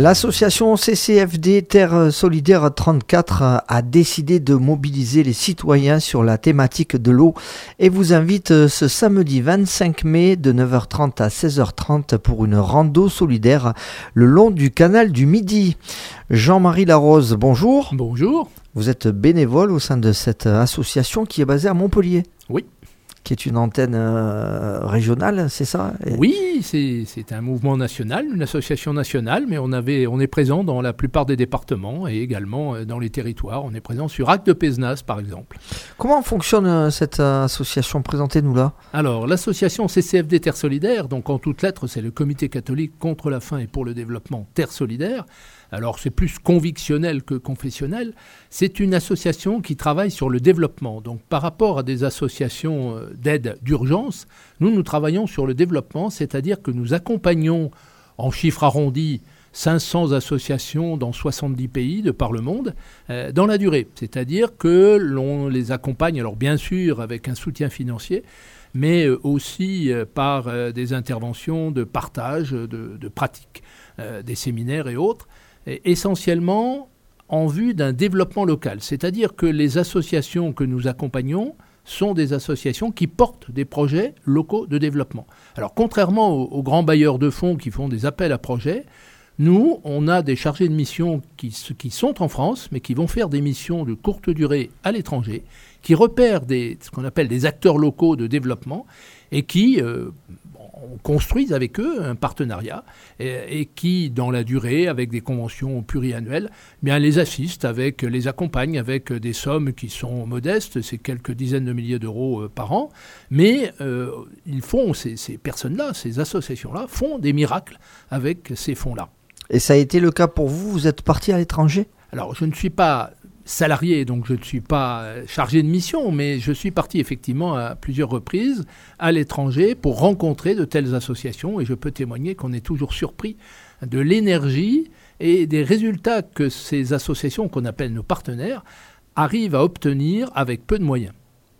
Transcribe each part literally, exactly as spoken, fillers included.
L'association C C F D Terre Solidaire trente-quatre a décidé de mobiliser les citoyens sur la thématique de l'eau et vous invite ce samedi vingt-cinq mai de neuf heures trente à seize heures trente pour une rando solidaire le long du canal du Midi. Jean-Marie Larose, bonjour. Bonjour. Vous êtes bénévole au sein de cette association qui est basée à Montpellier. Oui. Qui est une antenne euh, régionale, c'est ça? Oui, c'est, c'est un mouvement national, une association nationale, mais on, avait, on est présent dans la plupart des départements et également dans les territoires. On est présent sur Arc de Pézenas, par exemple. Comment fonctionne cette association? Présentez-nous là. Alors, l'association C C F D Terre Solidaire, donc en toutes lettres, c'est le Comité catholique contre la faim et pour le développement Terre Solidaire. Alors, c'est plus convictionnel que confessionnel. C'est une association qui travaille sur le développement. Donc, par rapport à des associations d'aide d'urgence, nous, nous travaillons sur le développement, c'est-à-dire que nous accompagnons, en chiffres arrondis, cinq cents associations dans soixante-dix pays de par le monde, euh, dans la durée. C'est-à-dire que l'on les accompagne, alors bien sûr avec un soutien financier, mais aussi euh, par euh, des interventions de partage, de, de pratiques, euh, des séminaires et autres, et essentiellement en vue d'un développement local. C'est-à-dire que les associations que nous accompagnons sont des associations qui portent des projets locaux de développement. Alors, contrairement aux, aux grands bailleurs de fonds qui font des appels à projets, nous, on a des chargés de mission qui, qui sont en France, mais qui vont faire des missions de courte durée à l'étranger, qui repèrent des, ce qu'on appelle des acteurs locaux de développement et qui euh, construisent avec eux un partenariat et, et qui, dans la durée, avec des conventions pluriannuelles, eh bien, les assistent, avec, les accompagnent avec des sommes qui sont modestes, c'est quelques dizaines de milliers d'euros par an, mais euh, ils font, ces, ces personnes-là, ces associations-là, font des miracles avec ces fonds-là. Et ça a été le cas pour vous? Vous êtes parti à l'étranger? Alors, je ne suis pas salarié, donc je ne suis pas chargé de mission, mais je suis parti effectivement à plusieurs reprises à l'étranger pour rencontrer de telles associations et je peux témoigner qu'on est toujours surpris de l'énergie et des résultats que ces associations, qu'on appelle nos partenaires, arrivent à obtenir avec peu de moyens.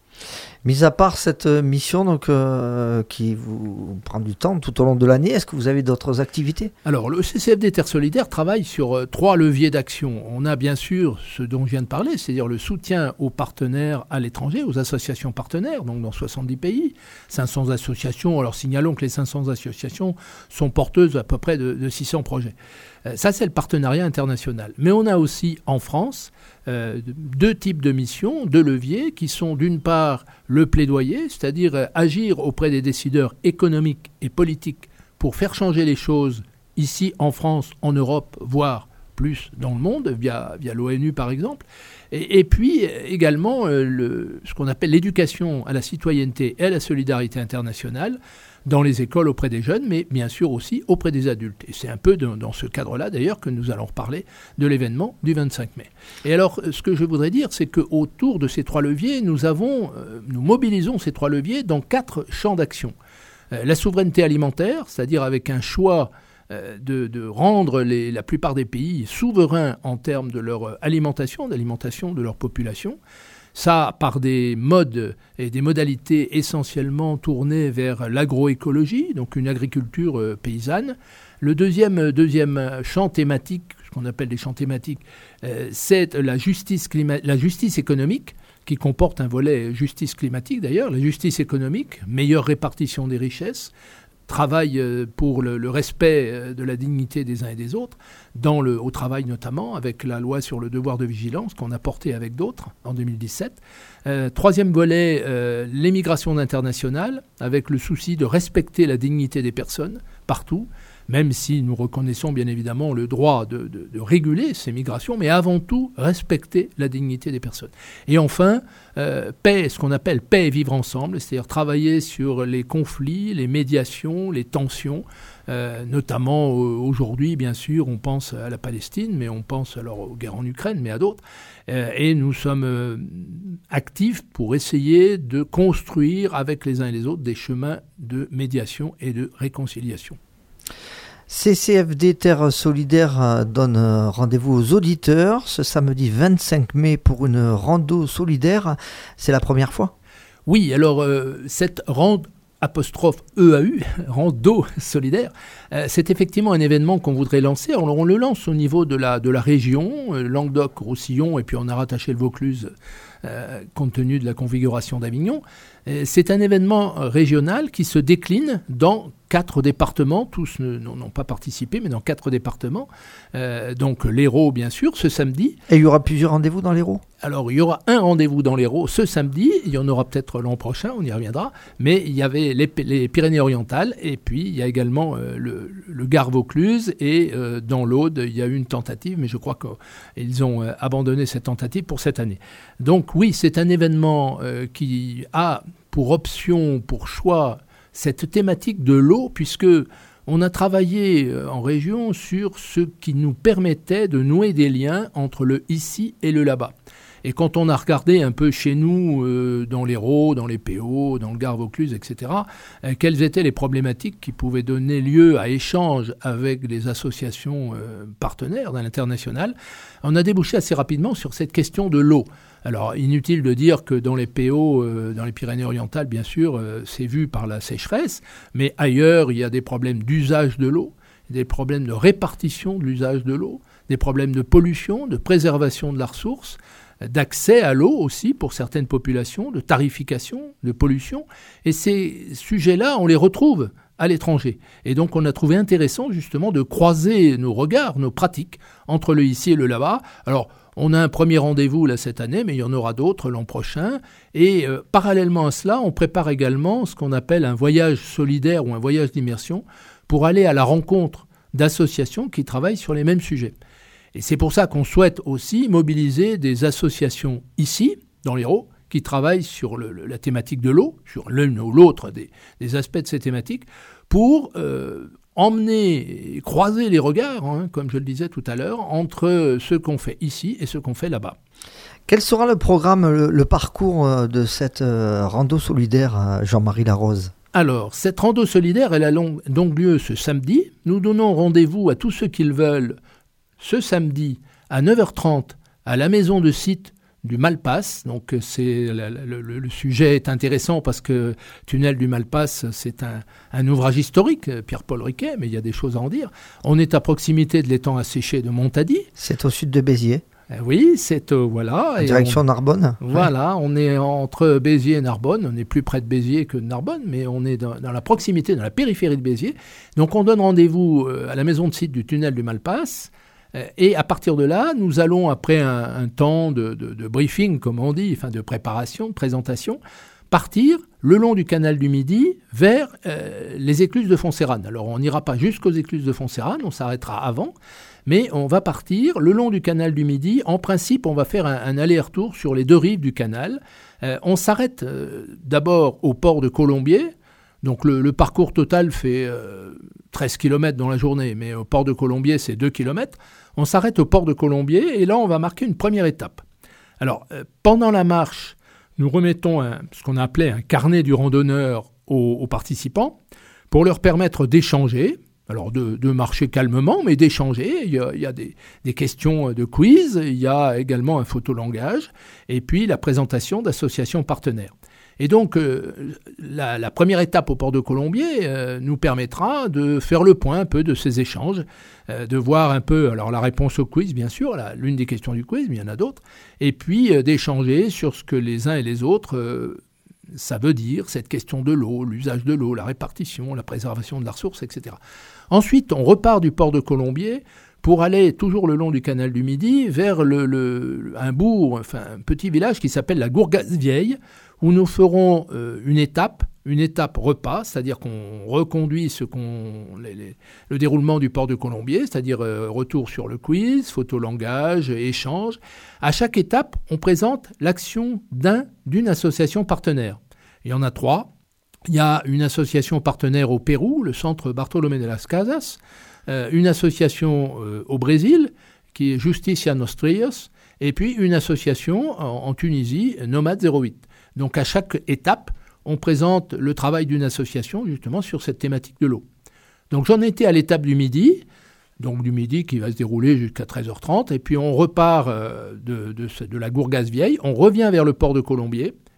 Mis à part cette mission donc, euh, qui vous prend du temps tout au long de l'année, est-ce que vous avez d'autres activités? Alors, le C C F D Terre Solidaire travaille sur euh, trois leviers d'action. On a bien sûr ce dont je viens de parler, c'est-à-dire le soutien aux partenaires à l'étranger, aux associations partenaires, donc dans soixante-dix pays, cinq cents associations. Alors, signalons que les cinq cents associations sont porteuses à peu près de, de six cents projets. Euh, ça, c'est le partenariat international. Mais on a aussi en France euh, deux types de missions, deux leviers, qui sont d'une part le plaidoyer, c'est-à-dire euh, agir auprès des décideurs économiques et politiques pour faire changer les choses ici en France, en Europe, voire plus dans le monde, via, via l'ONU par exemple. Et, et puis également euh, le, ce qu'on appelle l'éducation à la citoyenneté et à la solidarité internationale dans les écoles auprès des jeunes, mais bien sûr aussi auprès des adultes. Et c'est un peu dans, dans ce cadre-là d'ailleurs que nous allons reparler de l'événement du vingt-cinq mai. Et alors ce que je voudrais dire, c'est qu'autour de ces trois leviers, nous, avons, euh, nous mobilisons ces trois leviers dans quatre champs d'action. Euh, la souveraineté alimentaire, c'est-à-dire avec un choix De, de rendre les, la plupart des pays souverains en termes de leur alimentation, d'alimentation de leur population. Ça, par des modes et des modalités essentiellement tournées vers l'agroécologie, donc une agriculture euh, paysanne. Le deuxième, deuxième champ thématique, ce qu'on appelle des champs thématiques, euh, c'est la justice, clima- la justice économique, qui comporte un volet justice climatique d'ailleurs, la justice économique, meilleure répartition des richesses, travail pour le, le respect de la dignité des uns et des autres, dans le, au travail notamment, avec la loi sur le devoir de vigilance qu'on a portée avec d'autres en deux mille dix-sept. Euh, troisième volet, euh, l'émigration internationale, avec le souci de respecter la dignité des personnes partout, même si nous reconnaissons bien évidemment le droit de, de, de réguler ces migrations, mais avant tout respecter la dignité des personnes. Et enfin, euh, paix, ce qu'on appelle paix et vivre ensemble, c'est-à-dire travailler sur les conflits, les médiations, les tensions, euh, notamment euh, aujourd'hui, bien sûr, on pense à la Palestine, mais on pense alors aux guerres en Ukraine, mais à d'autres. Euh, et nous sommes euh, actifs pour essayer de construire avec les uns et les autres des chemins de médiation et de réconciliation. C C F D Terre Solidaire donne rendez-vous aux auditeurs ce samedi vingt-cinq mai pour une rando solidaire. C'est la première fois? Oui, alors euh, cette rando, apostrophe E A U, rando solidaire, euh, c'est effectivement un événement qu'on voudrait lancer. Alors, on le lance au niveau de la, de la région, euh, Languedoc-Roussillon, et puis on a rattaché le Vaucluse euh, compte tenu de la configuration d'Avignon. Euh, c'est un événement régional qui se décline dans quatre départements, tous ne, n'ont pas participé, mais dans quatre départements. Euh, donc l'Hérault, bien sûr, ce samedi. Et il y aura plusieurs rendez-vous dans l'Hérault ? Alors, il y aura un rendez-vous dans l'Hérault ce samedi. Il y en aura peut-être l'an prochain, on y reviendra. Mais il y avait les, les Pyrénées-Orientales et puis il y a également euh, le, le Gard-Vaucluse. Et euh, dans l'Aude, il y a eu une tentative, mais je crois qu'ils ont euh, abandonné cette tentative pour cette année. Donc oui, c'est un événement euh, qui a pour option, pour choix, cette thématique de l'eau, puisque on a travaillé en région sur ce qui nous permettait de nouer des liens entre le ici et le là-bas. Et quand on a regardé un peu chez nous, euh, dans l'Hérault, dans les P O, dans le Gard-Vaucluse, et cetera, euh, quelles étaient les problématiques qui pouvaient donner lieu à échange avec les associations euh, partenaires dans l'international, on a débouché assez rapidement sur cette question de l'eau. Alors, inutile de dire que dans les P O, euh, dans les Pyrénées-Orientales, bien sûr, euh, c'est vu par la sécheresse, mais ailleurs, il y a des problèmes d'usage de l'eau, des problèmes de répartition de l'usage de l'eau, des problèmes de pollution, de préservation de la ressource, d'accès à l'eau aussi pour certaines populations, de tarification, de pollution. Et ces sujets-là, on les retrouve à l'étranger. Et donc, on a trouvé intéressant justement de croiser nos regards, nos pratiques entre le ici et le là-bas. Alors, on a un premier rendez-vous là cette année, mais il y en aura d'autres l'an prochain. Et euh, parallèlement à cela, on prépare également ce qu'on appelle un voyage solidaire ou un voyage d'immersion pour aller à la rencontre d'associations qui travaillent sur les mêmes sujets. Et c'est pour ça qu'on souhaite aussi mobiliser des associations ici, dans l'Hérault, qui travaillent sur le, le, la thématique de l'eau, sur l'un ou l'autre des, des aspects de ces thématiques, pour euh, emmener et croiser les regards, hein, comme je le disais tout à l'heure, entre ce qu'on fait ici et ce qu'on fait là-bas. Quel sera le programme, le, le parcours de cette euh, rando solidaire, Jean-Marie Larose ? Alors, cette rando solidaire, elle a long, donc lieu ce samedi. Nous donnons rendez-vous à tous ceux qui le veulent ce samedi à neuf heures trente à la maison de site du Malpasse. Donc c'est, le, le, le sujet est intéressant parce que Tunnel du Malpasse, c'est un, un ouvrage historique, Pierre-Paul Riquet, mais il y a des choses à en dire. On est à proximité de l'étang asséché de Montady. C'est au sud de Béziers. Oui, c'est euh, voilà. En direction on, Narbonne. Voilà, ouais. On est entre Béziers et Narbonne. On est plus près de Béziers que de Narbonne, mais on est dans, dans la proximité, dans la périphérie de Béziers. Donc on donne rendez-vous à la maison de site du Tunnel du Malpasse. Et à partir de là, nous allons, après un, un temps de, de, de briefing, comme on dit, enfin de préparation, de présentation, partir le long du canal du Midi vers euh, les écluses de Foncérane. Alors on n'ira pas jusqu'aux écluses de Foncérane, on s'arrêtera avant, mais on va partir le long du canal du Midi. En principe, on va faire un, un aller-retour sur les deux rives du canal. Euh, on s'arrête euh, d'abord au port de Colombier. Donc le, le parcours total fait euh, treize kilomètres dans la journée, mais au port de Colombier, c'est deux kilomètres. On s'arrête au port de Colombier et là, on va marquer une première étape. Alors, euh, pendant la marche, nous remettons un, ce qu'on a appelé un carnet du randonneur aux, aux participants pour leur permettre d'échanger, alors de, de marcher calmement, mais d'échanger. Il y a, il y a des, des questions de quiz, il y a également un photolangage et puis la présentation d'associations partenaires. Et donc, euh, la, la première étape au port de Colombier euh, nous permettra de faire le point un peu de ces échanges, euh, de voir un peu, alors la réponse au quiz, bien sûr, la, l'une des questions du quiz, mais il y en a d'autres, et puis euh, d'échanger sur ce que les uns et les autres, euh, ça veut dire, cette question de l'eau, l'usage de l'eau, la répartition, la préservation de la ressource, et cetera. Ensuite, on repart du port de Colombier pour aller toujours le long du canal du Midi vers le, le, un bourg, enfin un petit village qui s'appelle la Gourgasse-Vieille, où nous ferons euh, une étape, une étape repas, c'est-à-dire qu'on reconduit ce qu'on, les, les, le déroulement du port de Colombier, c'est-à-dire euh, retour sur le quiz, photolangage, échange. À chaque étape, on présente l'action d'un, d'une association partenaire. Il y en a trois. Il y a une association partenaire au Pérou, le Centre Bartolomé de las Casas, euh, une association euh, au Brésil, qui est Justicia Nostrias, et puis une association en, en Tunisie, Nomade zéro huit. Donc à chaque étape, on présente le travail d'une association justement sur cette thématique de l'eau. Donc j'en étais à l'étape du Midi, donc du Midi qui va se dérouler jusqu'à treize heures trente, et puis on repart euh, de, de, de la Gourgasse-Vieille, on revient vers le port de Colombier,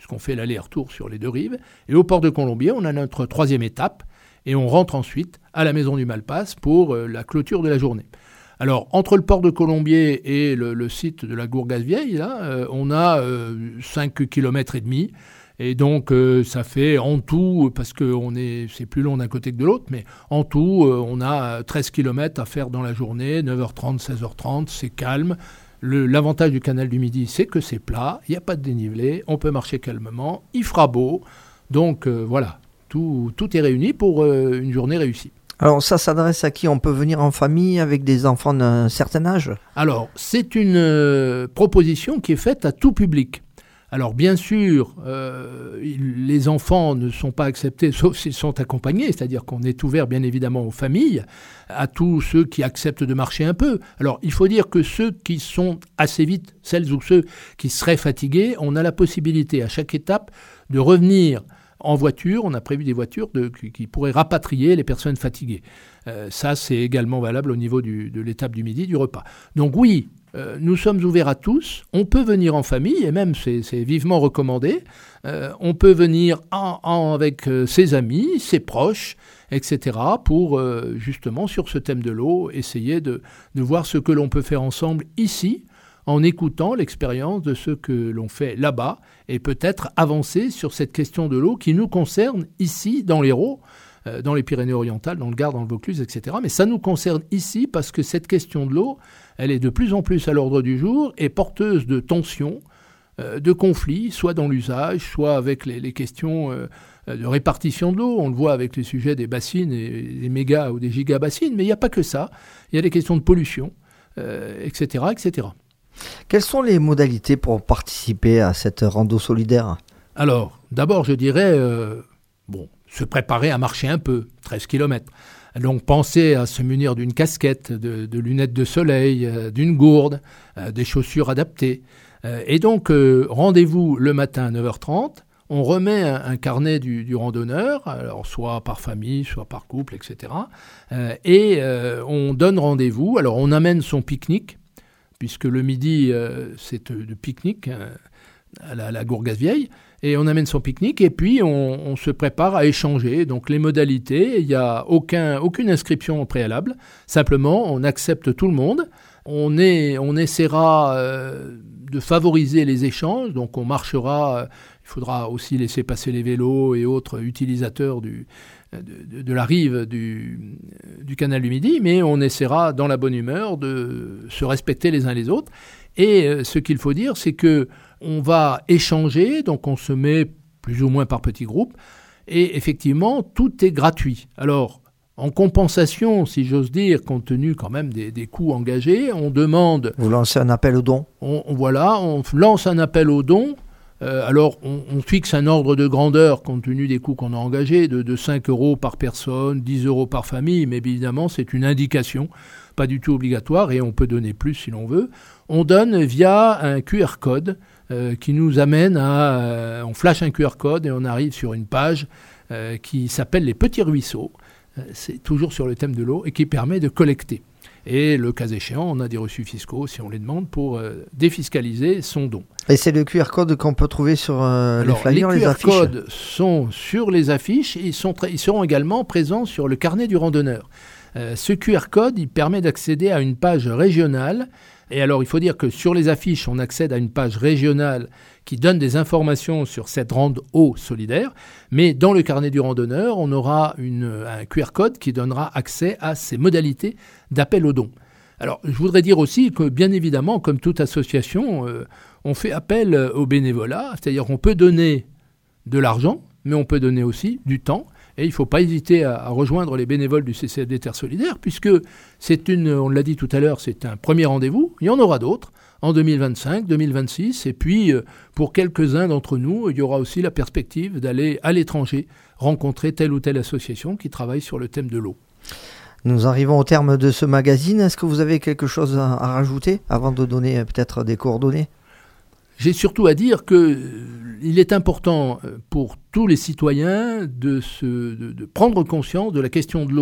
puisqu'on fait l'aller-retour sur les deux rives. Et au port de Colombier, on a notre troisième étape, et on rentre ensuite à la maison du Malpasse pour euh, la clôture de la journée. Alors, entre le port de Colombier et le, le site de la Gourgasse-Vieille, là, euh, on a euh, cinq kilomètres et demi. Et donc, euh, ça fait en tout, parce que on est, c'est plus long d'un côté que de l'autre, mais en tout, euh, on a treize kilomètres à faire dans la journée, neuf heures trente, seize heures trente, c'est calme. Le, l'avantage du canal du Midi, c'est que c'est plat, il n'y a pas de dénivelé, on peut marcher calmement, il fera beau. Donc, euh, voilà, tout, tout est réuni pour euh, une journée réussie. Alors, ça s'adresse à qui? On peut venir en famille avec des enfants d'un certain âge? Alors, c'est une euh, proposition qui est faite à tout public. Alors bien sûr, euh, les enfants ne sont pas acceptés sauf s'ils sont accompagnés, c'est-à-dire qu'on est ouvert bien évidemment aux familles, à tous ceux qui acceptent de marcher un peu. Alors il faut dire que ceux qui sont assez vite, celles ou ceux qui seraient fatigués, on a la possibilité à chaque étape de revenir en voiture. On a prévu des voitures de, qui, qui pourraient rapatrier les personnes fatiguées. Euh, ça c'est également valable au niveau du, de l'étape du midi, du repas. Donc oui, Euh, nous sommes ouverts à tous, on peut venir en famille, et même c'est, c'est vivement recommandé, euh, on peut venir en, en, avec euh, ses amis, ses proches, et cetera, pour euh, justement, sur ce thème de l'eau, essayer de, de voir ce que l'on peut faire ensemble ici, en écoutant l'expérience de ce que l'on fait là-bas, et peut-être avancer sur cette question de l'eau qui nous concerne ici, dans l'Hérault, euh, dans les Pyrénées-Orientales, dans le Gard, dans le Vaucluse, et cetera. Mais ça nous concerne ici parce que cette question de l'eau, elle est de plus en plus à l'ordre du jour et porteuse de tensions, euh, de conflits, soit dans l'usage, soit avec les, les questions euh, de répartition de l'eau. On le voit avec les sujets des bassines et des méga ou des gigabassines, mais il n'y a pas que ça. Il y a des questions de pollution, euh, et cetera, et cetera. Quelles sont les modalités pour participer à cette rando solidaire? Alors, d'abord, je dirais, euh, bon, se préparer à marcher un peu, treize kilomètres. Donc pensez à se munir d'une casquette, de, de lunettes de soleil, euh, d'une gourde, euh, des chaussures adaptées. Euh, et donc euh, rendez-vous le matin à neuf heures trente, on remet un, un carnet du, du randonneur, alors soit par famille, soit par couple, et cetera. Euh, et euh, on donne rendez-vous, alors on amène son pique-nique, puisque le midi euh, c'est de pique-nique euh, à la, la Gourgasse-Vieille, et on amène son pique-nique et puis on, on se prépare à échanger. Donc les modalités, il n'y a aucun, aucune inscription au préalable. Simplement, on accepte tout le monde. On, est, on essaiera euh, de favoriser les échanges. Donc on marchera, euh, il faudra aussi laisser passer les vélos et autres utilisateurs du, de, de, de la rive du, du canal du Midi. Mais on essaiera dans la bonne humeur de se respecter les uns les autres. Et euh, ce qu'il faut dire, c'est que on va échanger, donc on se met plus ou moins par petits groupes, et effectivement, tout est gratuit. Alors, en compensation, si j'ose dire, compte tenu quand même des, des coûts engagés, on demande... Vous lancez un appel aux dons? on, Voilà, on lance un appel aux dons. Euh, alors, on, on fixe un ordre de grandeur, compte tenu des coûts qu'on a engagés, de, de cinq euros par personne, dix euros par famille, mais évidemment, c'est une indication, pas du tout obligatoire, et on peut donner plus si l'on veut. On donne via un Q R code euh, qui nous amène à... Euh, on flash un Q R code et on arrive sur une page euh, qui s'appelle les petits ruisseaux. Euh, c'est toujours sur le thème de l'eau et qui permet de collecter. Et le cas échéant, on a des reçus fiscaux si on les demande pour euh, défiscaliser son don. Et c'est le Q R code qu'on peut trouver sur euh, Alors, les flyers, les, les affiches? Q R codes sont sur les affiches et ils, sont tra- ils seront également présents sur le carnet du randonneur. Euh, ce Q R code, il permet d'accéder à une page régionale. Et alors, il faut dire que sur les affiches, on accède à une page régionale qui donne des informations sur cette rande eau solidaire. Mais dans le carnet du randonneur, on aura une, un Q R code qui donnera accès à ces modalités d'appel aux dons. Alors, je voudrais dire aussi que, bien évidemment, comme toute association, euh, on fait appel au bénévolat. C'est-à-dire qu'on peut donner de l'argent, mais on peut donner aussi du temps. Et il ne faut pas hésiter à, à rejoindre les bénévoles du C C F D Terre Solidaire, puisque c'est une, on l'a dit tout à l'heure, c'est un premier rendez-vous. Il y en aura d'autres en deux mille vingt-cinq, deux mille vingt-six. Et puis, pour quelques-uns d'entre nous, il y aura aussi la perspective d'aller à l'étranger rencontrer telle ou telle association qui travaille sur le thème de l'eau. Nous arrivons au terme de ce magazine. Est-ce que vous avez quelque chose à, à rajouter avant de donner peut-être des coordonnées ? J'ai surtout à dire qu'il est important pour tous les citoyens de, se, de, de prendre conscience de la question de l'eau,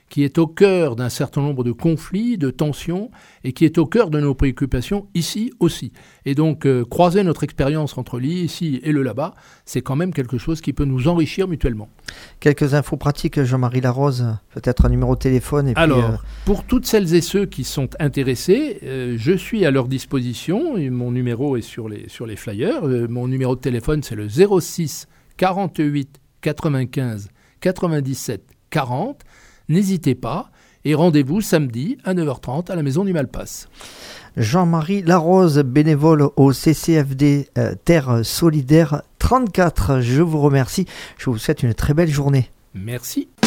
qui est au cœur d'un certain nombre de conflits, de tensions, et qui est au cœur de nos préoccupations ici aussi. Et donc, euh, croiser notre expérience entre l'ici et le là-bas, c'est quand même quelque chose qui peut nous enrichir mutuellement. Quelques infos pratiques, Jean-Marie Larose, peut-être un numéro de téléphone. Et Alors, puis, euh... pour toutes celles et ceux qui sont intéressés, euh, je suis à leur disposition. Et mon numéro est sur les, sur les flyers. Euh, mon numéro de téléphone, c'est le zéro six quarante-huit quatre-vingt-quinze quatre-vingt-dix-sept quarante. N'hésitez pas et rendez-vous samedi à neuf heures trente à la Maison du Malpasse. Jean-Marie Larose, bénévole au C C F D euh, Terre Solidaire trente-quatre. Je vous remercie. Je vous souhaite une très belle journée. Merci.